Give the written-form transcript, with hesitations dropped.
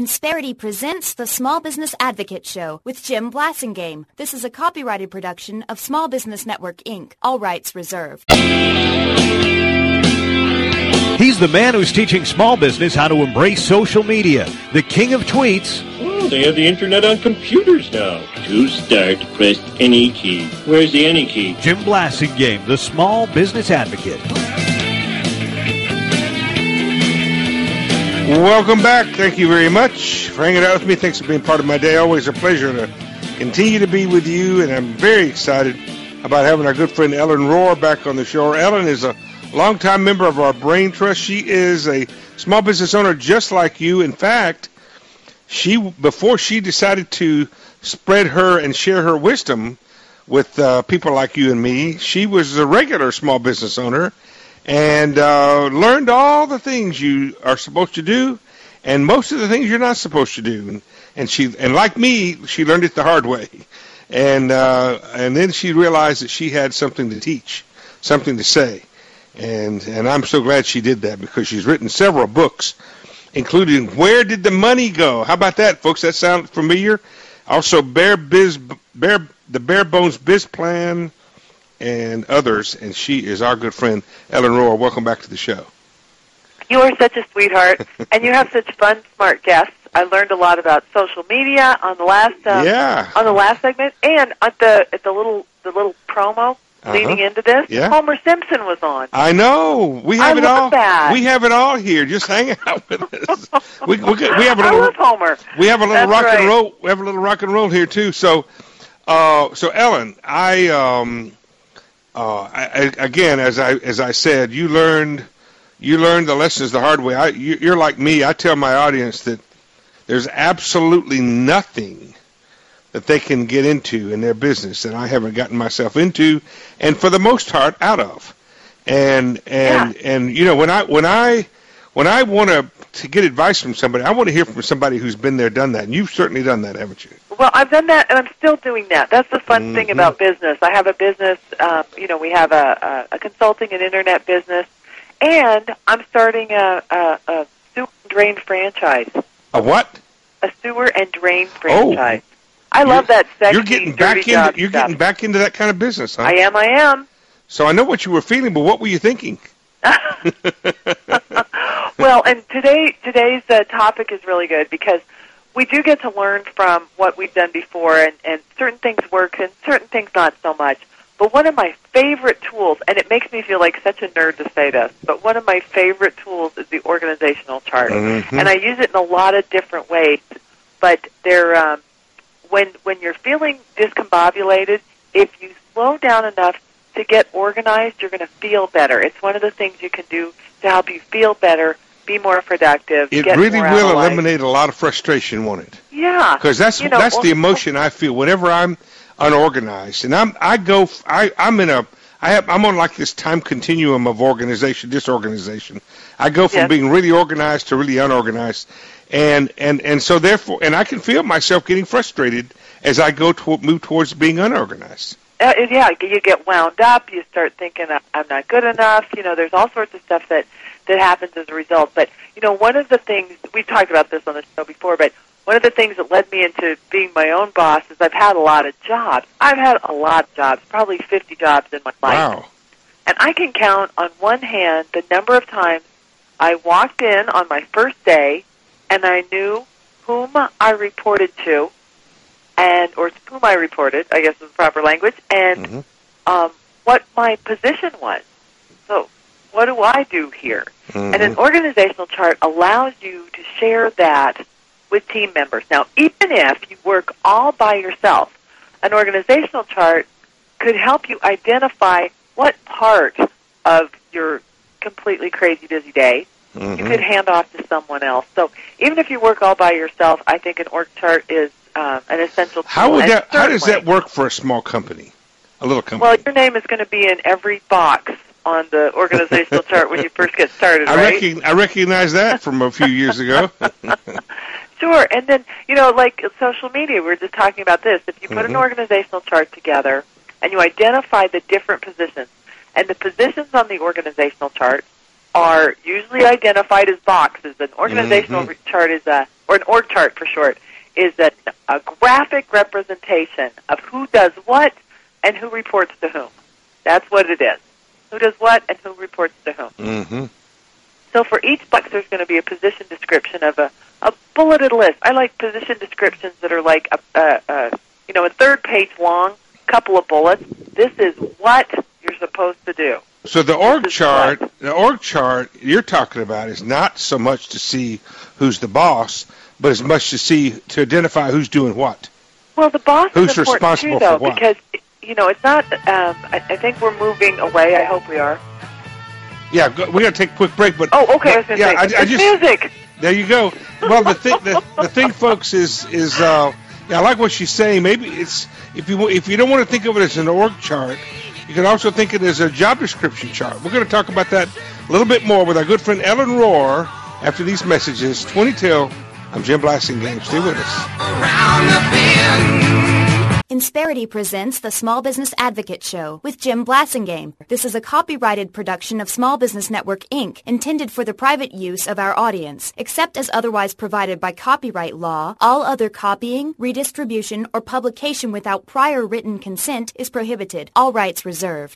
Insperity presents the Small Business Advocate Show with Jim Blasingame. This is a copyrighted production of Small Business Network, Inc. All rights reserved. He's the man who's teaching small business how to embrace social media. The king of tweets. Oh, they have the internet on computers now. To start, press any key. Where's the any key? Jim Blasingame, the Small Business Advocate. Welcome back. Thank you very much for hanging out with me. Thanks for being part of my day. Always a pleasure to continue to be with you, and I'm very excited about having our good friend Ellen Rohr back on the show. Ellen is a longtime member of our Brain Trust. She is a small business owner just like you. In fact, before she decided to spread her and share her wisdom with people like you and me, she was a regular small business owner and learned all the things you are supposed to do and most of the things you're not supposed to do. And like me, she learned it the hard way. And then she realized that she had something to teach, something to say. And I'm so glad she did that, because she's written several books, including Where Did the Money Go? How about that, folks? That sound familiar? Also, the Bare Bones Biz Plan, and others. And she is our good friend, Ellen Rohr. Welcome back to the show. You are such a sweetheart, and you have such fun, smart guests. I learned a lot about social media on the last on the last segment, and at the little promo leading into this. Yeah. Homer Simpson was on. I know. We have it all. That. We have it all here. Just hang out with us. We have a little. I love Homer. We have a little That's rock right. and roll. We have a little rock and roll here too. So Ellen, again, as I said, you learned the lessons the hard way. You're like me. I tell my audience that there's absolutely nothing that they can get into in their business that I haven't gotten myself into, and for the most part, out of. And you know, when I want to get advice from somebody, I want to hear from somebody who's been there, done that. And you've certainly done that, haven't you? Well, I've done that, and I'm still doing that. That's the fun thing about business. I have a business. We have a consulting and internet business, and I'm starting a sewer and drain franchise. A what? A sewer and drain franchise. Oh. I love that sexy, you're getting back into that kind of business, huh? I am. So I know what you were feeling, but what were you thinking? Well, and today's topic is really good, because we do get to learn from what we've done before, and certain things work and certain things not so much. But one of my favorite tools, and it makes me feel like such a nerd to say this, but one of my favorite tools is the organizational chart. Mm-hmm. And I use it in a lot of different ways, but they're when you're feeling discombobulated, if you slow down enough to get organized, you're going to feel better. It's one of the things you can do to help you feel better, be more productive. It get really more will out of eliminate a lot of frustration, won't it? Yeah, because that's the emotion I feel whenever I'm unorganized, and I'm on like this time continuum of disorganization. I go from being really organized to really unorganized. And so therefore, and I can feel myself getting frustrated as I move towards being unorganized. You get wound up. You start thinking, I'm not good enough. There's all sorts of stuff that happens as a result. But, one of the things, we've talked about this on the show before, but one of the things that led me into being my own boss is I've had a lot of jobs. I've had a lot of jobs, probably 50 jobs in my life. Wow. And I can count on one hand the number of times I walked in on my first day and I knew whom I reported to, or whom I reported, I guess is the proper language, and what my position was. So what do I do here? And an organizational chart allows you to share that with team members. Now, even if you work all by yourself, an organizational chart could help you identify what part of your completely crazy busy day you could hand off to someone else. So even if you work all by yourself, I think an org chart is an essential tool. How does that work for a small company, a little company? Well, your name is going to be in every box on the organizational chart when you first get started, right? I recognize that from a few years ago. Sure, and then, like social media, we were just talking about this. If you put an organizational chart together and you identify the different positions, and the positions on the organizational chart are usually identified as boxes. An organizational chart is a or an org chart for short, is a graphic representation of who does what and who reports to whom. That's what it is. Who does what and who reports to whom. Mm-hmm. So for each box, there's going to be a position description of a bulleted list. I like position descriptions that are like a third page long, couple of bullets. This is what you're supposed to do. So the org chart you're talking about is not so much to see who's the boss, but as much to identify who's doing what. Well, the boss who's is important responsible too, though, for what? because it's not. I think we're moving away. I hope we are. Yeah, we got to take a quick break. But oh, okay. I was going to say, I just, music. There you go. Well, the thing, folks, is I like what she's saying. Maybe it's if you don't want to think of it as an org chart, you can also think of it as a job description chart. We're going to talk about that a little bit more with our good friend Ellen Rohr after these messages. 20 till. I'm Jim Blasingame. Stay with us. Around the bend. Insperity presents the Small Business Advocate Show with Jim Blasingame. This is a copyrighted production of Small Business Network, Inc., intended for the private use of our audience. Except as otherwise provided by copyright law, all other copying, redistribution, or publication without prior written consent is prohibited. All rights reserved.